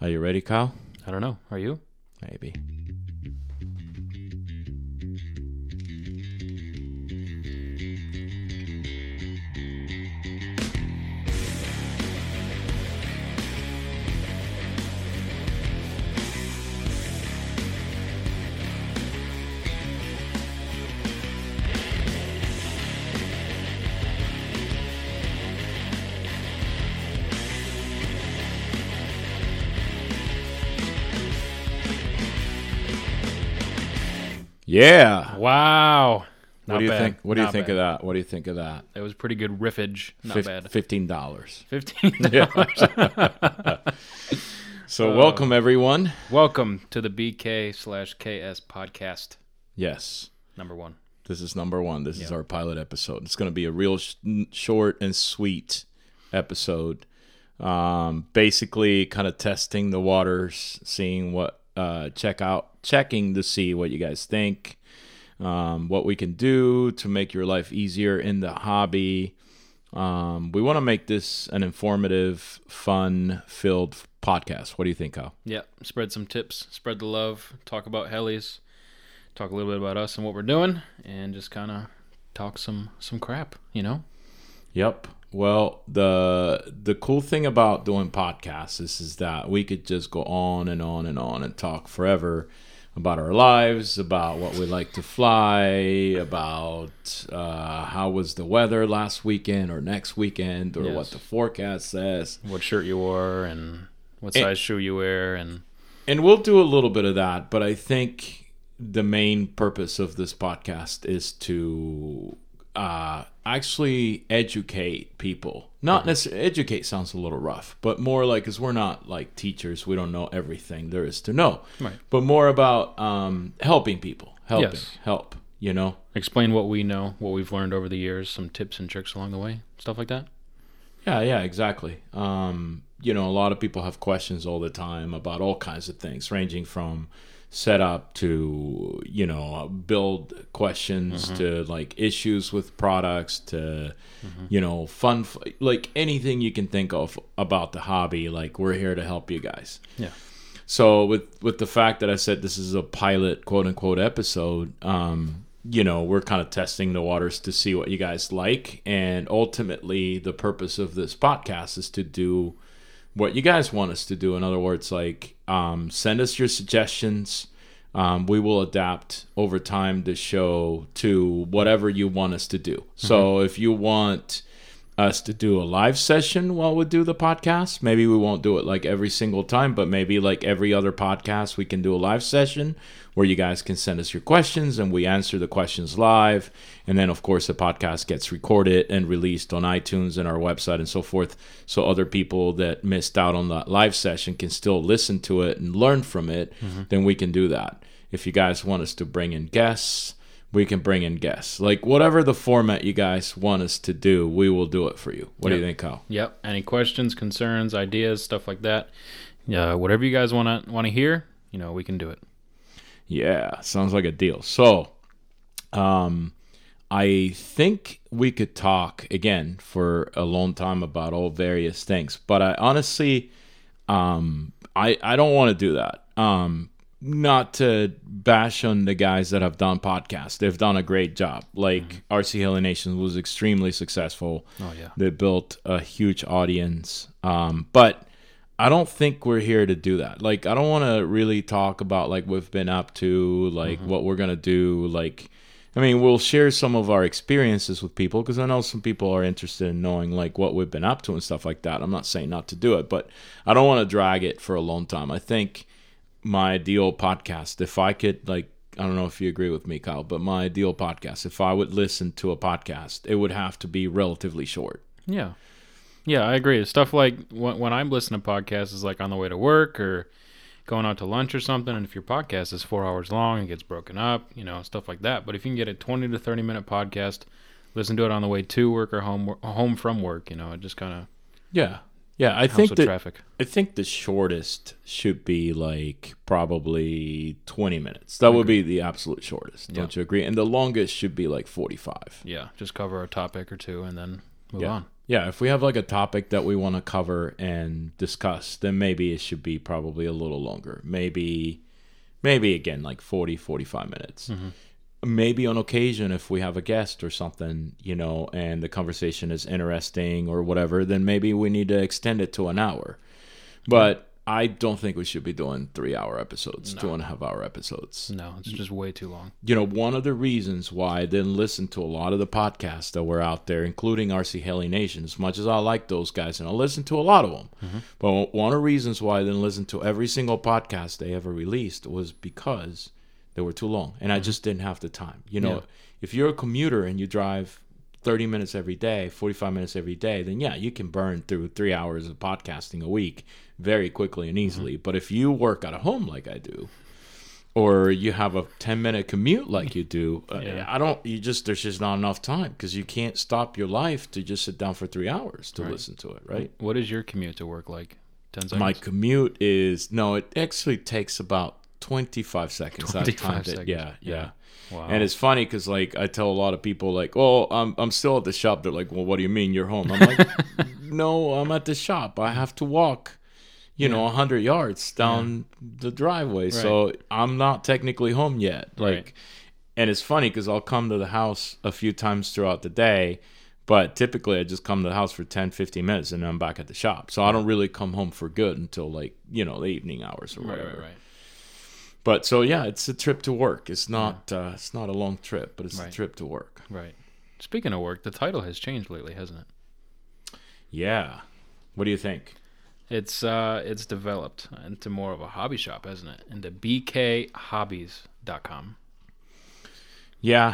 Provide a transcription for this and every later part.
Are you ready, Kyle? I don't know. Are you? Maybe. Yeah. Wow. What do you think? What do you think of that? What do you think of that? That was pretty good riffage. Not bad. $15. $15. So welcome, everyone. Welcome to the BK/KS podcast. Yes. Number 1. This is number 1. This is our pilot episode. It's going to be a real short and sweet episode. Basically kind of testing the waters, seeing what, checking to see what you guys think, what we can do to make your life easier in the hobby. We want to make this an informative, fun-filled podcast. What do you think, Kyle? Yeah, spread some tips, spread the love, talk about helis, talk a little bit about us and what we're doing, and just kind of talk some crap, you know? Yep. Well, the cool thing about doing podcasts is that we could just go on and on and on and talk forever about our lives, about what we like to fly, about how was the weather last weekend or next weekend, or what the forecast says. What shirt you wore and what size shoe you wear. And we'll do a little bit of that, but I think the main purpose of this podcast is to actually educate people. Not necessarily, educate sounds a little rough, but more like, because we're not like teachers, we don't know everything there is to know. Right. But more about helping people. Help, you know? Explain what we know, what we've learned over the years, some tips and tricks along the way, stuff like that. Yeah, exactly. You know, a lot of people have questions all the time about all kinds of things, ranging from setup to, you know, build questions to like issues with products to, you know, fun, like anything you can think of about the hobby. Like, we're here to help you guys. Yeah. So with the fact that I said this is a pilot quote unquote episode, you know, we're kind of testing the waters to see what you guys like. And ultimately the purpose of this podcast is to do what you guys want us to do. In other words, like, send us your suggestions. We will adapt over time the show to whatever you want us to do. So if you want us to do a live session while we do the podcast, maybe we won't do it like every single time, but maybe like every other podcast we can do a live session where you guys can send us your questions and we answer the questions live. And then, of course, the podcast gets recorded and released on iTunes and our website and so forth, so other people that missed out on that live session can still listen to it and learn from it. Then we can do that. If you guys want us to bring in guests, we can bring in guests. Like, whatever the format you guys want us to do, we will do it for you. What do you think, Kyle? Yep. Any questions, concerns, ideas, stuff like that? Yeah. Whatever you guys want to hear, you know, we can do it. Yeah, sounds like a deal. So, I think we could talk again for a long time about all various things, but I honestly, I don't want to do that. Not to bash on the guys that have done podcasts. They've done a great job. Like, RC Heli Nation was extremely successful. Oh, yeah. They built a huge audience. But I don't think we're here to do that. Like, I don't want to really talk about, like, what we've been up to, like, what we're going to do. Like, I mean, we'll share some of our experiences with people, because I know some people are interested in knowing, like, what we've been up to and stuff like that. I'm not saying not to do it, but I don't want to drag it for a long time. I think my ideal podcast, if I could, like, I don't know if you agree with me, Kyle, but my ideal podcast, if I would listen to a podcast, it would have to be relatively short. Yeah. Yeah, I agree. Stuff like when I'm listening to podcasts is like on the way to work or going out to lunch or something. And if your podcast is 4 hours long and gets broken up, you know, stuff like that. But if you can get a 20 to 30 minute podcast, listen to it on the way to work or home from work, you know, it just kind of I think that traffic. I think the shortest should be like probably 20 minutes. That would be the absolute shortest. Don't you agree? And the longest should be like 45. Yeah, just cover a topic or two and then move on. Yeah, if we have like a topic that we want to cover and discuss, then maybe it should be probably a little longer. Maybe again, like 40, 45 minutes. Maybe on occasion, if we have a guest or something, and the conversation is interesting or whatever, then maybe we need to extend it to an hour. But I don't think we should be doing 3-hour episodes, 2.5-hour episodes. No, it's just way too long. One of the reasons why I didn't listen to a lot of the podcasts that were out there, including RC Heli Nation, as much as I like those guys, and I listen to a lot of them, but one of the reasons why I didn't listen to every single podcast they ever released was because they were too long, and I just didn't have the time. If you're a commuter and you drive 30 minutes every day, 45 minutes every day, then yeah, you can burn through 3 hours of podcasting a week very quickly and easily. But if you work at home like I do, or you have a 10-minute commute like you do, there's just not enough time, because you can't stop your life to just sit down for 3 hours to listen to it, right? What is your commute to work like? 10 seconds? My commute it actually takes about 25 seconds. 25 seconds. Yeah. Wow. And it's funny because, like, I tell a lot of people, like, oh, I'm still at the shop. They're like, well, what do you mean you're home? I'm like, no, I'm at the shop. I have to walk, 100 yards down the driveway. Right. So I'm not technically home yet. Like, and it's funny because I'll come to the house a few times throughout the day, but typically I just come to the house for 10, 15 minutes and then I'm back at the shop. So I don't really come home for good until, like, the evening hours or whatever. Right. But so yeah, it's a trip to work. It's not a long trip, but it's a trip to work. Right. Speaking of work, the title has changed lately, hasn't it? Yeah. What do you think? It's developed into more of a hobby shop, hasn't it? Into bkhobbies.com. Yeah,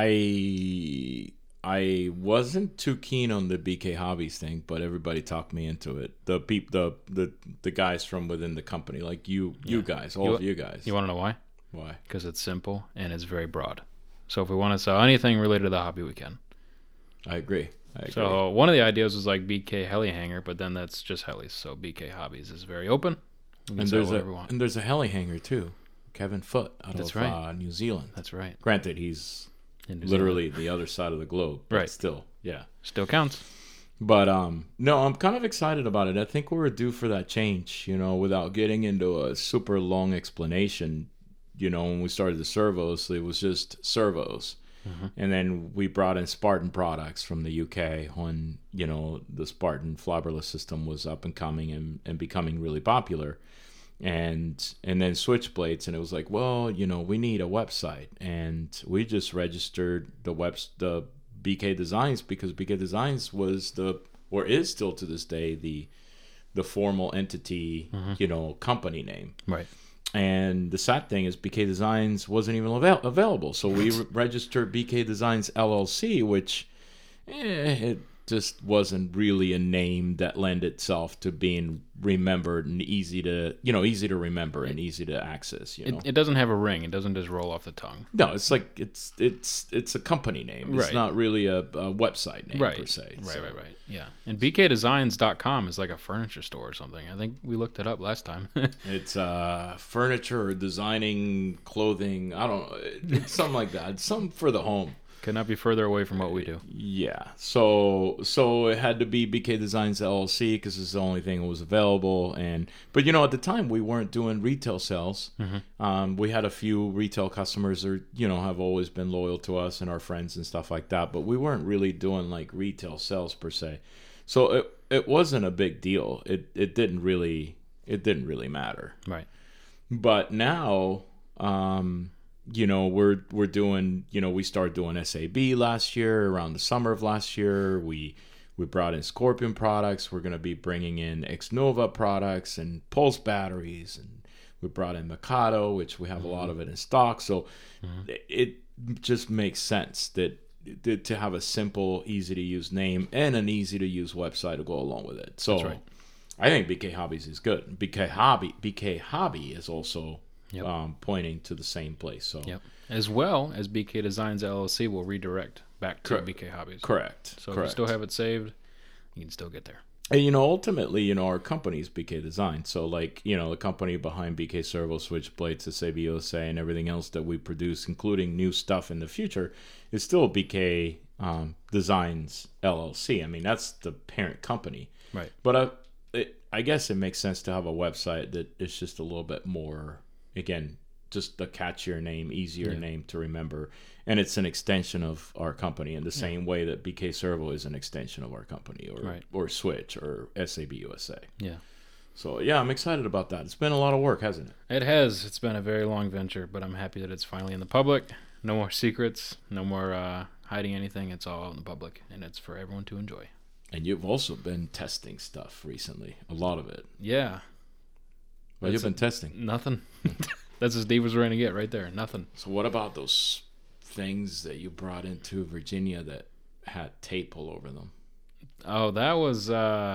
I wasn't too keen on the BK Hobbies thing, but everybody talked me into it. The guys from within the company, like you guys, all of you guys. You want to know why? Why? Because it's simple and it's very broad. So if we want to sell anything related to the hobby, we can. I agree. So one of the ideas was like BK Heli Hanger, but then that's just helis. So BK Hobbies is very open. And there's a heli hanger too. Kevin Foote out of New Zealand. That's right. Granted, he's literally the other side of the globe. Right. Still, yeah. Still counts. But no, I'm kind of excited about it. I think we're due for that change, without getting into a super long explanation. When we started the servos, it was just servos. And then we brought in Spartan products from the UK when, the Spartan flybberless system was up and coming and becoming really popular. And then Switchblades, and it was like, well, we need a website, and we just registered the BK Designs, because BK Designs was is still to this day the formal entity, company name. Right. And the sad thing is BK Designs wasn't even available, so we registered BK Designs LLC, which it just wasn't really a name that lent itself to being remembered and easy to remember and easy to access. It doesn't have a ring. It doesn't just roll off the tongue. No, it's like it's a company name. It's not really a website name per se. Right. Yeah. And bkdesigns.com is like a furniture store or something. I think we looked it up last time. It's furniture or designing, clothing. I don't know. It's something like that. It's something for the home. Could not be further away from what we do. Yeah. So it had to be BK Designs LLC because it's the only thing that was available. But at the time we weren't doing retail sales. We had a few retail customers that have always been loyal to us and our friends and stuff like that. But we weren't really doing like retail sales per se. So it wasn't a big deal. It didn't really matter. Right. But now. We're doing, we started doing SAB last year, around the summer of last year. We brought in Scorpion products. We're going to be bringing in Xnova products and Pulse batteries. And we brought in Mikado, which we have a lot of it in stock. So it just makes sense that to have a simple, easy to use name and an easy to use website to go along with it. So that's right. I think BK Hobbies is good. BK Hobby is also... pointing to the same place. So, as well as BK Designs LLC will redirect back to BK Hobbies. Correct. So if you still have it saved, you can still get there. And ultimately, our company is BK Design. So like, the company behind BK Servo, Switchblades, SAB USA, and everything else that we produce, including new stuff in the future, is still BK Designs LLC. I mean, that's the parent company. Right. But I guess it makes sense to have a website that is just a little bit more, again, just a catchier name, easier name to remember. And it's an extension of our company in the same way that BK Servo is an extension of our company, or Switch or SAB USA. Yeah. So, yeah, I'm excited about that. It's been a lot of work, hasn't it? It has. It's been a very long venture, but I'm happy that it's finally in the public. No more secrets. No more hiding anything. It's all in the public, and it's for everyone to enjoy. And you've also been testing stuff recently, a lot of it. Yeah. What have you been testing? Nothing. That's as deep as we're going to get right there. Nothing. So what about those things that you brought into Virginia that had tape all over them? Oh, that was...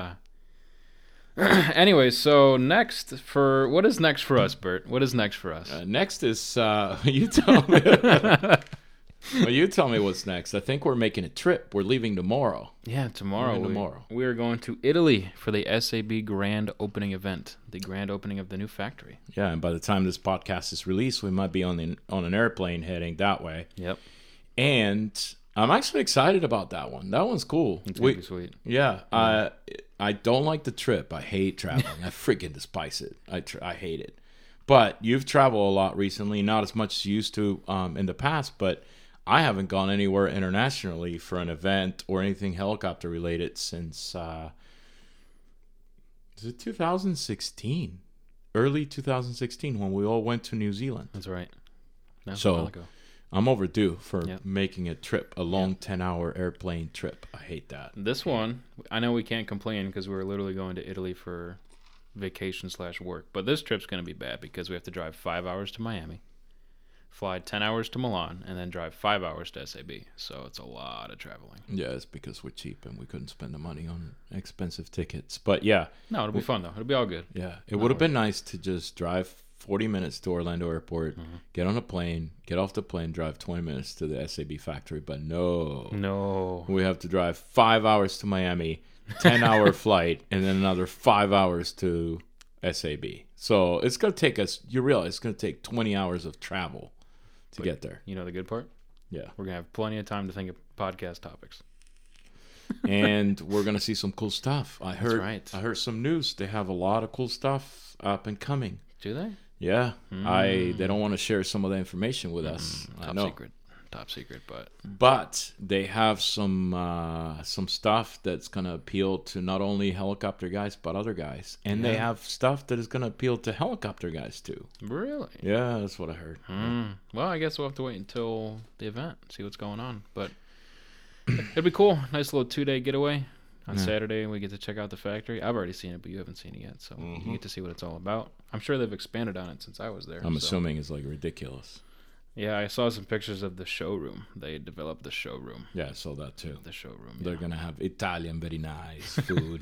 Anyway, so what is next for us, Bert? What is next for us? Next is, you tell me. Well, you tell me what's next. I think we're making a trip. We're leaving tomorrow. Yeah, tomorrow. We are going to Italy for the SAB grand opening event, the grand opening of the new factory. Yeah, and by the time this podcast is released, we might be on an airplane heading that way. Yep. And I'm actually excited about that one. That one's cool. It's going to be sweet. Yeah. I don't like the trip. I hate traveling. I freaking despise it. I hate it. But you've traveled a lot recently, not as much as you used to in the past, but I haven't gone anywhere internationally for an event or anything helicopter related since is it 2016? Early 2016 when we all went to New Zealand. That's right. That's so a while ago. I'm overdue for making a trip, a long 10-hour airplane trip. I hate that. This one, I know we can't complain because we were literally going to Italy for vacation/work. But this trip's going to be bad because we have to drive 5 hours to Miami, fly 10 hours to Milan, and then drive 5 hours to SAB. So it's a lot of traveling. Yeah, it's because we're cheap and we couldn't spend the money on expensive tickets. But yeah. No, it'll be fun, though. It'll be all good. Yeah, it would have been nice to just drive 40 minutes to Orlando Airport, get on a plane, get off the plane, drive 20 minutes to the SAB factory. But no. We have to drive 5 hours to Miami, 10-hour flight, and then another 5 hours to SAB. So it's going to take us, you realize it's going to take 20 hours of travel to get there. You know the good part? Yeah. We're going to have plenty of time to think of podcast topics. And we're going to see some cool stuff. I heard some news. They have a lot of cool stuff up and coming. Do they? Yeah, they don't want to share some of the information with us. Top secret, but they have some stuff that's gonna appeal to not only helicopter guys but other guys, and they have stuff that is gonna appeal to helicopter guys too. Really? Yeah, that's what I heard. Well, I guess we'll have to wait until the event, see what's going on. But it'd be cool. Nice little 2-day getaway. On Saturday, we get to check out the factory. I've already seen it, but you haven't seen it yet, so you get to see what it's all about. I'm sure they've expanded on it since I was there. I'm assuming it's like ridiculous. Yeah, I saw some pictures of the showroom. They developed the showroom. Yeah, I saw that too. The showroom. They're going to have Italian, very nice food.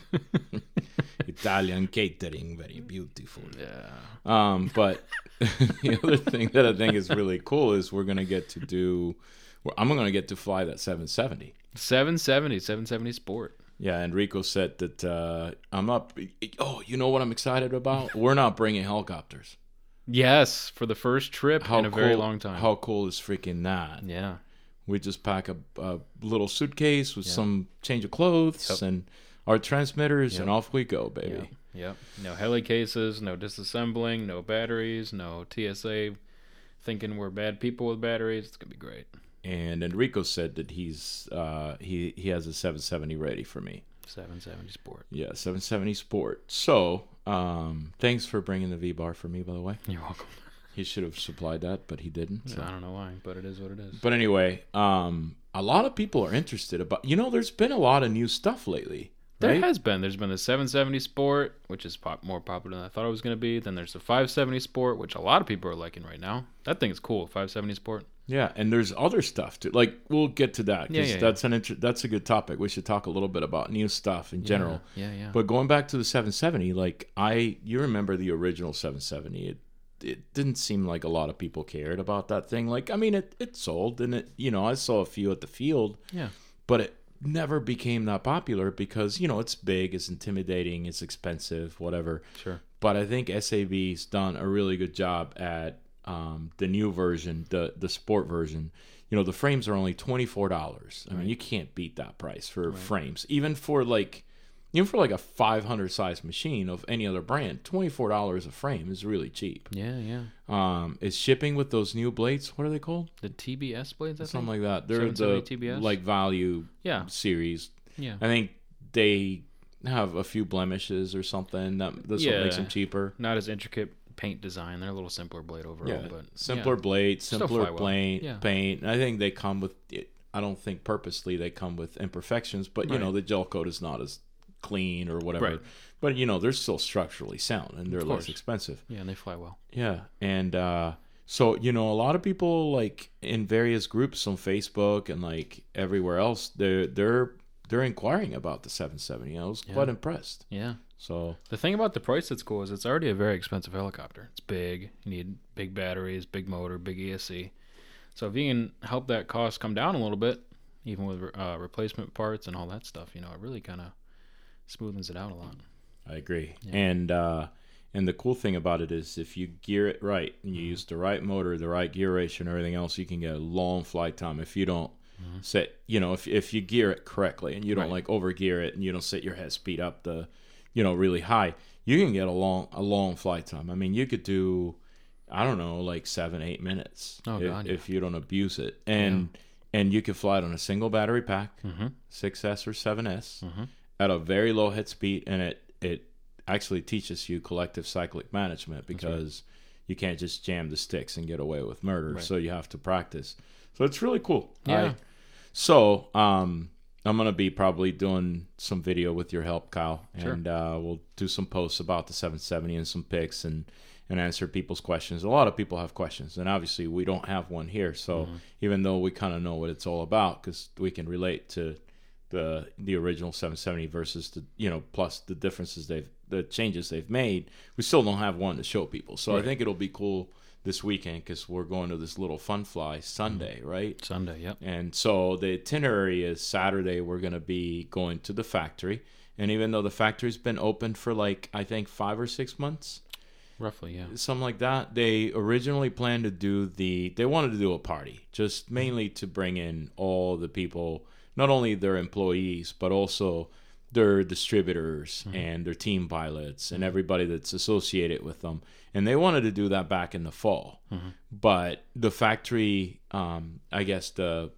Italian catering, very beautiful. Yeah. But the other thing that I think is really cool is I'm going to get to fly that 770. 770 Sport. Yeah, Enrico said that I'm up. Oh, you know what I'm excited about? We're not bringing helicopters. Yes, for the first trip in a very long time. How cool is freaking that? Yeah. We just pack a little suitcase with some change of clothes and our transmitters, and off we go, baby. Yep. No heli cases, no disassembling, no batteries, no TSA thinking we're bad people with batteries. It's going to be great. And Enrico said that he has a 770 ready for me. 770 Sport. Yeah, 770 Sport. So, thanks for bringing the V-bar for me, by the way. You're welcome. He should have supplied that, but he didn't. So. I don't know why, but it is what it is. But anyway, a lot of people are interested about. There's been a lot of new stuff lately. There right? has been. There's been the 770 Sport, which is more popular than I thought it was going to be. Then there's the 570 Sport, which a lot of people are liking right now. That thing is cool, 570 Sport. Yeah, and there's other stuff too. Like, we'll get to that because that's a good topic. We should talk a little bit about new stuff in general. Yeah. But going back to the 770, like you remember the original 770? It didn't seem like a lot of people cared about that thing. Like, I mean, it sold, and I saw a few at the field. Yeah. But it never became that popular because it's big, it's intimidating, it's expensive, whatever. Sure. But I think SAB's done a really good job at the new version, the sport version. the frames are only $24. I mean, you can't beat that price for frames, even for like a 500 size machine of any other brand. $24 a frame is really cheap. Yeah. Is shipping with those new blades? What are they called? The TBS blades, I think? Something like that. They're the TBS? like value series. Yeah. I think they have a few blemishes or something. That's what makes them cheaper. Not as intricate paint design. They're a little simpler blade overall. But simpler blade, simpler paint. Yeah. Paint. And I think they come with. I don't think purposely they come with imperfections, but the gel coat is not as clean or whatever. Right. But they're still structurally sound and they're less expensive. Yeah, and they fly well. Yeah, and so a lot of people like in various groups on Facebook and like everywhere else, they're inquiring about the 770. I was quite impressed. Yeah. So the thing about the price that's cool is it's already a very expensive helicopter. It's big. You need big batteries, big motor, big ESC. So if you can help that cost come down a little bit, even with replacement parts and all that stuff, it really kind of smoothens it out a lot. I agree. Yeah. And the cool thing about it is if you gear it right and you use the right motor, the right gear ratio and everything else, you can get a long flight time. If you don't set, if you gear it correctly and you don't like over gear it and you don't set your head speed up the, really high, you can get a long flight time. I mean, you could do, I don't know, like 7-8 minutes if you don't abuse it. And you could fly it on a single battery pack, 6S or 7S, at a very low head speed, and it actually teaches you collective cyclic management because you can't just jam the sticks and get away with murder. So you have to practice. So it's really cool. Yeah. I'm going to be probably doing some video with your help, Kyle, and we'll do some posts about the 770 and some pics and answer people's questions. A lot of people have questions, and obviously we don't have one here. So even though we kind of know what it's all about because we can relate to the original 770 versus the plus the differences the changes they've made, we still don't have one to show people. So I think it'll be cool this weekend because we're going to this little fun fly Sunday, right? Sunday, yep. And so the itinerary is Saturday we're going to be going to the factory, and even though the factory's been open for like I think 5 or 6 months, roughly, yeah, something like that, they originally planned to do they wanted to do a party, just mainly to bring in all the people, not only their employees but also their distributors and their team pilots and everybody that's associated with them. And they wanted to do that back in the fall, but the factory, I guess the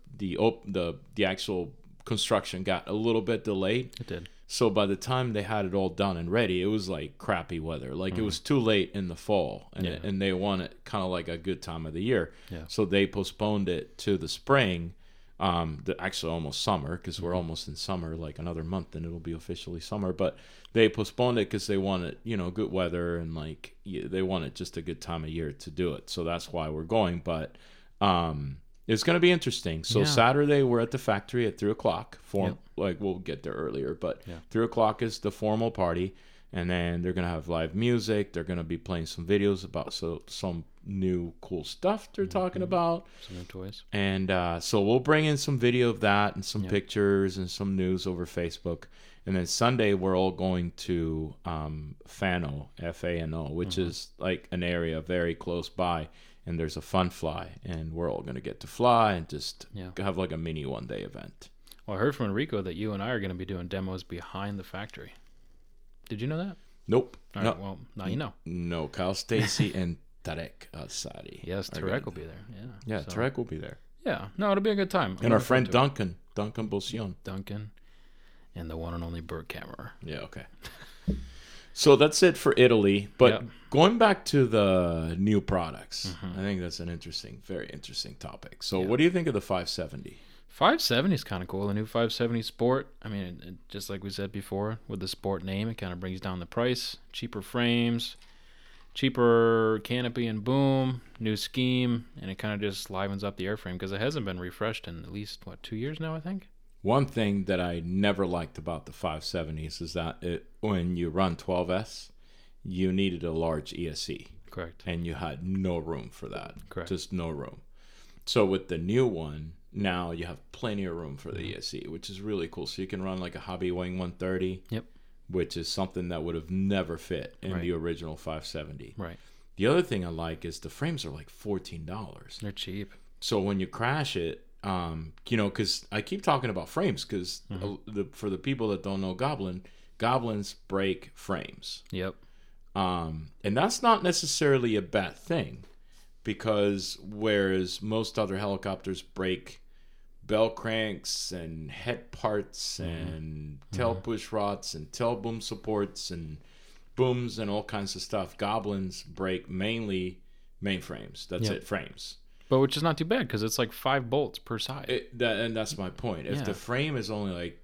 actual construction got a little bit delayed. It did. So by the time they had it all done and ready, it was like crappy weather. Like it was too late in the fall, and they want it kind of like a good time of the year. Yeah. So they postponed it to the spring. Actually almost summer because we're almost in summer, like another month and it'll be officially summer, but they postponed it because they wanted good weather and like they wanted just a good time of year to do it. So that's why we're going, but it's going to be interesting. So Saturday we're at the factory at 3:00 like we'll get there earlier, but 3:00 is the formal party, and then they're going to have live music. They're going to be playing some videos about some new cool stuff they're talking about, some new toys, and so we'll bring in some video of that and some pictures and some news over Facebook. And then Sunday we're all going to Fano, Fano, which is like an area very close by, and there's a fun fly, and we're all going to get to fly and just have like a mini one-day event. Well, I heard from Enrico that you and I are going to be doing demos behind the factory. Did you know that? Nope. All right, well, now you know. No, Kyle Stacy and Tarek Asadi. Yes, Tarek will be there. Yeah, so, Tarek will be there. Yeah, no, it'll be a good time. And our friend Duncan Bossion. Duncan, and the one and only Burt Kammerer. Yeah, okay. So that's it for Italy. But going back to the new products, I think that's an very interesting topic. So what do you think of the 570? 570 is kind of cool. The new 570 Sport. I mean, just like we said before, with the Sport name, it kind of brings down the price. Cheaper frames, cheaper canopy and boom, new scheme, and it kind of just livens up the airframe because it hasn't been refreshed in at least, 2 years now, I think? One thing that I never liked about the 570s is that when you run 12S, you needed a large ESC. Correct. And you had no room for that. Correct. Just no room. So with the new one, now you have plenty of room for the ESC, which is really cool. So you can run like a Hobby Wing 130, which is something that would have never fit in the original 570. Right. The other thing I like is the frames are like $14. They're cheap. So when you crash it, because I keep talking about frames, because for the people that don't know goblins break frames. Yep. And that's not necessarily a bad thing, because whereas most other helicopters break bell cranks and head parts and tail push rods and tail boom supports and booms and all kinds of stuff, goblins break mainly mainframes. That's it, frames. But which is not too bad, because it's like 5 bolts per side. And that's my point. If the frame is only like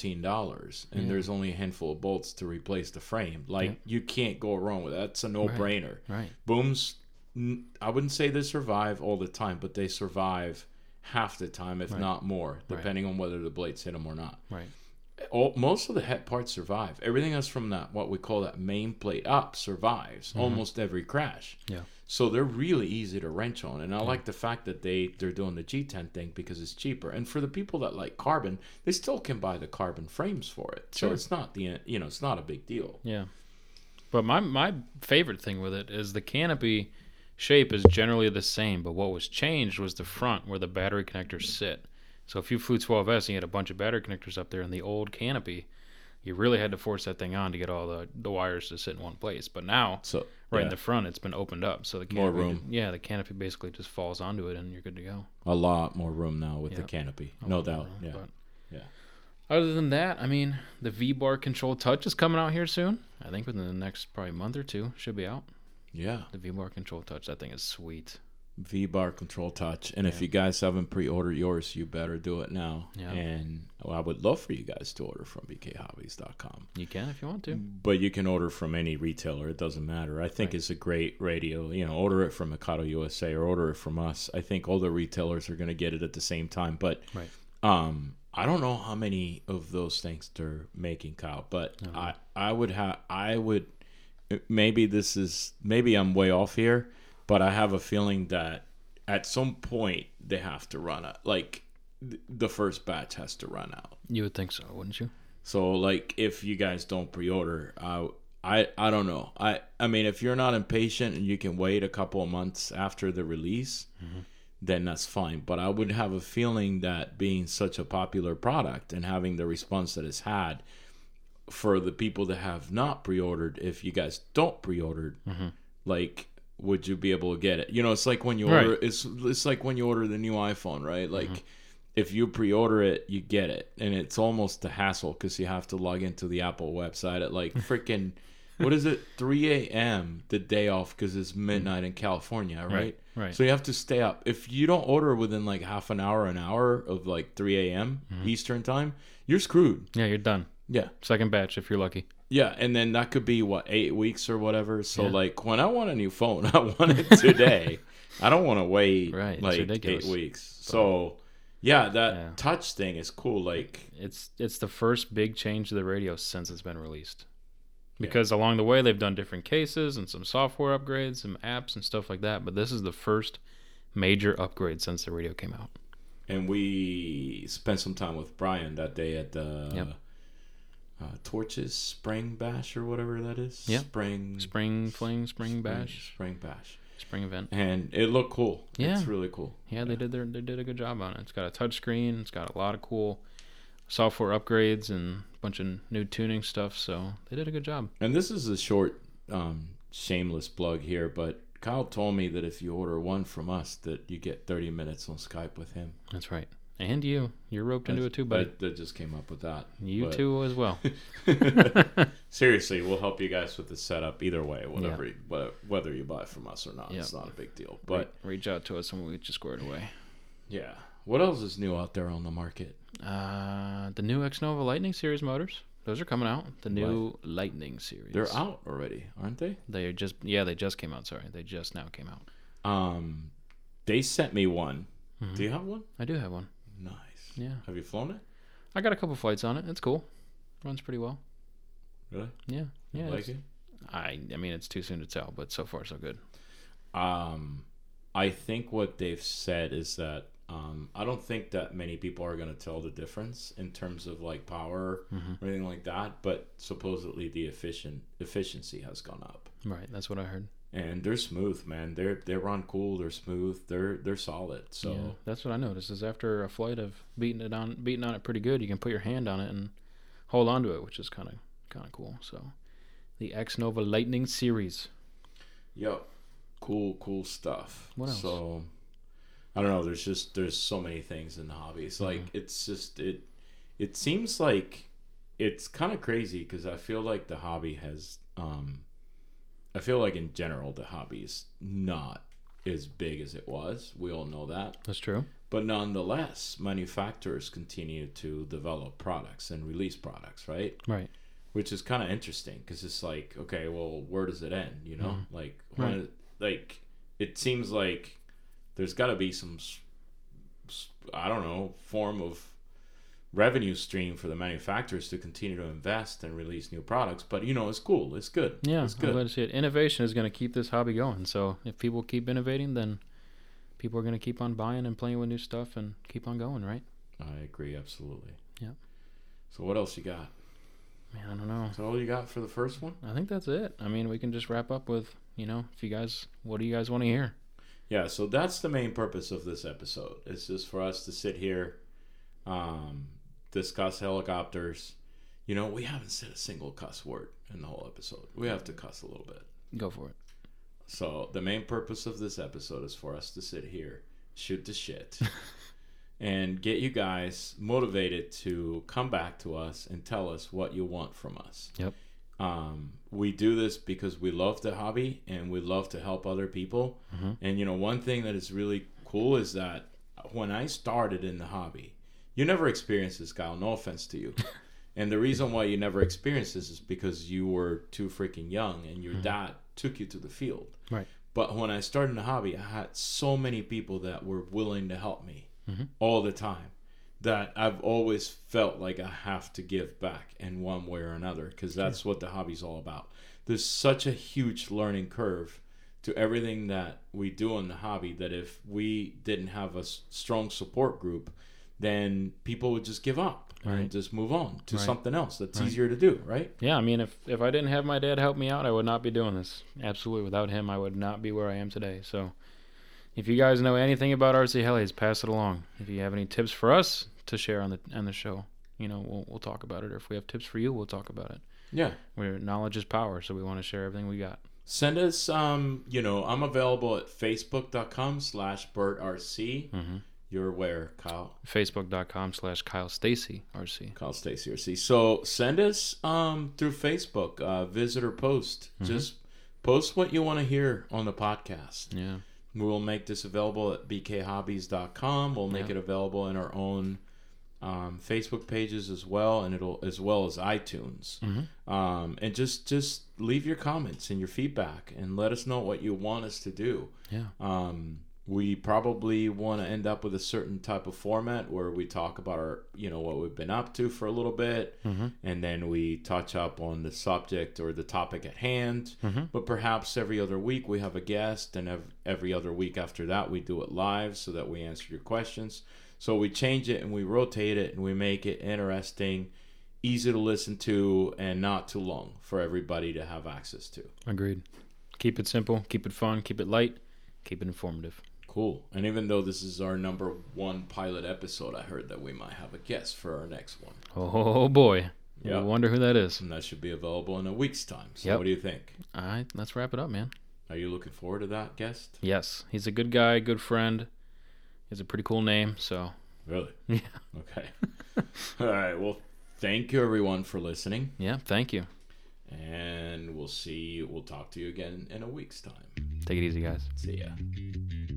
$14 and there's only a handful of bolts to replace the frame, you can't go wrong with that. That's a no-brainer. Right. Booms, I wouldn't say they survive all the time, but they survive half the time, if not more, depending on whether the blades hit them or not. Right. Most of the head parts survive. Everything else from that, what we call that main plate up, survives almost every crash. Yeah. So they're really easy to wrench on, and I like the fact that they're doing the G10 thing because it's cheaper. And for the people that like carbon, they still can buy the carbon frames for it. So it's not it's not a big deal. Yeah. But my favorite thing with it is the canopy shape is generally the same, but what was changed was the front where the battery connectors sit. So if you flew 12S and you had a bunch of battery connectors up there in the old canopy, you really had to force that thing on to get all the wires to sit in one place. But now, in the front, it's been opened up. So the canopy, more room. The canopy basically just falls onto it and you're good to go. A lot more room now with the canopy. No doubt. Room, yeah. Other than that, I mean, the V-Bar Control Touch is coming out here soon. I think within the next probably month or two, should be out. Yeah. The V-Bar Control Touch, that thing is sweet. V-Bar Control Touch. And if you guys haven't pre-ordered yours, you better do it now. Yeah. And I would love for you guys to order from bkhobbies.com. You can if you want to. But you can order from any retailer. It doesn't matter. I think it's a great radio. Order it from Mikado USA or order it from us. I think all the retailers are going to get it at the same time. But I don't know how many of those things they're making, Kyle. But I would maybe I'm way off here, but I have a feeling that at some point they have to run out. Like the first batch has to run out. You would think so, wouldn't you? So like if you guys don't pre-order, I don't know. I mean, if you're not impatient and you can wait a couple of months after the release, then that's fine. But I would have a feeling that being such a popular product and having the response that it's had, for the people that have not pre-ordered, if you guys don't pre-order, like, would you be able to get it? It's like when you order, it's like when you order the new iPhone, right? Like, if you pre-order it, you get it, and it's almost a hassle because you have to log into the Apple website at like freaking, what is it, 3 a.m. the day off because it's midnight in California, right? Right. So you have to stay up. If you don't order within like half an hour of like 3 a.m. Eastern time, you're screwed. Yeah, you're done. Yeah. Second batch if you're lucky. Yeah, and then that could be, 8 weeks or whatever. So, like, when I want a new phone, I want it today. I don't want to wait, like, 8 weeks. So, that touch thing is cool. Like, it's the first big change to the radio since it's been released. Because along the way, they've done different cases and some software upgrades, some apps and stuff like that. But this is the first major upgrade since the radio came out. And we spent some time with Brian that day at the... Torches Spring Bash or whatever that is. Yeah. Spring Fling, Spring Bash. Spring Bash. Spring event. And it looked cool. Yeah. It's really cool. Yeah, they did a good job on it. It's got a touch screen. It's got a lot of cool software upgrades and a bunch of new tuning stuff. So they did a good job. And this is a short, shameless plug here, but Kyle told me that if you order one from us, that you get 30 minutes on Skype with him. That's right. And you're roped into it too, buddy. That just came up with that. You too as well. Seriously, we'll help you guys with the setup either way, whether you buy from us or not. It's not a big deal. But reach out to us and we'll get you squared away. Yeah. What else is new out there on the market? The new X-Nova Lightning Series motors. Those are coming out. The new Lightning Series. They're out already, aren't they? They just came out. Sorry, they just now came out. They sent me one. Do you have one? I do have one. Nice. Yeah. Have you flown it? I got a couple flights on it. It's cool. Runs pretty well. Really? Yeah. Yeah. Like it? I mean, it's too soon to tell, but so far so good. I think what they've said is that I don't think that many people are going to tell the difference in terms of like power or anything like that. But supposedly the efficiency has gone up. Right, that's what I heard. And they're smooth, man. They run cool. They're smooth. They're solid. So yeah, that's what I noticed. Is after a flight of beating on it pretty good, you can put your hand on it and hold on to it, which is kind of cool. So, the X Nova Lightning series. Yep, cool stuff. What else? So, I don't know. There's so many things in the hobby. It's like it's just it seems like it's kind of crazy because I feel like the hobby has I feel like in general the hobby is not as big as it was. We all know that. That's true. But nonetheless, manufacturers continue to develop products and release products, right? Right. Which is kind of interesting because it's like, okay, well, where does it end? You know, like Right. like it seems like there's got to be some, I don't know, form of revenue stream for the manufacturers to continue to invest and release new products. But you know, it's cool. It's good. Yeah, it's I'm good. glad to see it. Innovation is going to keep this hobby going. So if people keep innovating, then people are going to keep on buying and playing with new stuff and keep on going, right? I agree, absolutely. Yeah. So what else you got? Man, I don't know. Is that all you got for the first one? I think that's it. I mean, we can just wrap up with, if you guys, what do you guys want to hear? Yeah, so that's the main purpose of this episode. It's just for us to sit here, discuss helicopters. You know, we haven't said a single cuss word in the whole episode. We have to cuss a little bit. Go for it. So the main purpose of this episode is for us to sit here, shoot the shit, and get you guys motivated to come back to us and tell us what you want from us. Yep. We do this because we love the hobby and we love to help other people. And, one thing that is really cool is that when I started in the hobby, you never experienced this, Kyle. No offense to you. And the reason why you never experienced this is because you were too freaking young and your dad took you to the field. Right. But when I started in the hobby, I had so many people that were willing to help me all the time that I've always felt like I have to give back in one way or another because that's what the hobby's all about. There's such a huge learning curve to everything that we do in the hobby that if we didn't have a strong support group, then people would just give up and just move on to something else that's easier to do, right? Yeah, I mean, if I didn't have my dad help me out, I would not be doing this. Absolutely. Without him, I would not be where I am today. So if you guys know anything about RC Helis, pass it along. If you have any tips for us to share on the show, we'll talk about it. Or if we have tips for you, we'll talk about it. Yeah. Where knowledge is power, so we want to share everything we got. Send us, I'm available at facebook.com/BertRC. You're where, Kyle? Facebook.com/Kyle Stacy RC. Kyle Stacy RC. So send us through Facebook, visitor post. Just post what you want to hear on the podcast. Yeah. We'll make this available at bkhobbies.com. We'll make it available in our own Facebook pages as well, and as well as iTunes. And just leave your comments and your feedback, and let us know what you want us to do. Yeah. We probably want to end up with a certain type of format where we talk about our, what we've been up to for a little bit, and then we touch up on the subject or the topic at hand. But perhaps every other week we have a guest, and every other week after that we do it live so that we answer your questions. So we change it and we rotate it and we make it interesting, easy to listen to, and not too long for everybody to have access to. Agreed. Keep it simple, keep it fun, keep it light, keep it informative. Cool. And even though this is our number 1 pilot episode, I heard that we might have a guest for our next one. Oh boy. Yeah. I wonder who that is. And that should be available in a week's time. So what do you think? All right, let's wrap it up, man. Are you looking forward to that guest? Yes. He's a good guy, good friend. He has a pretty cool name, so. Really? Yeah. Okay. All right. Well, thank you everyone for listening. Yeah, thank you. And we'll talk to you again in a week's time. Take it easy, guys. See ya.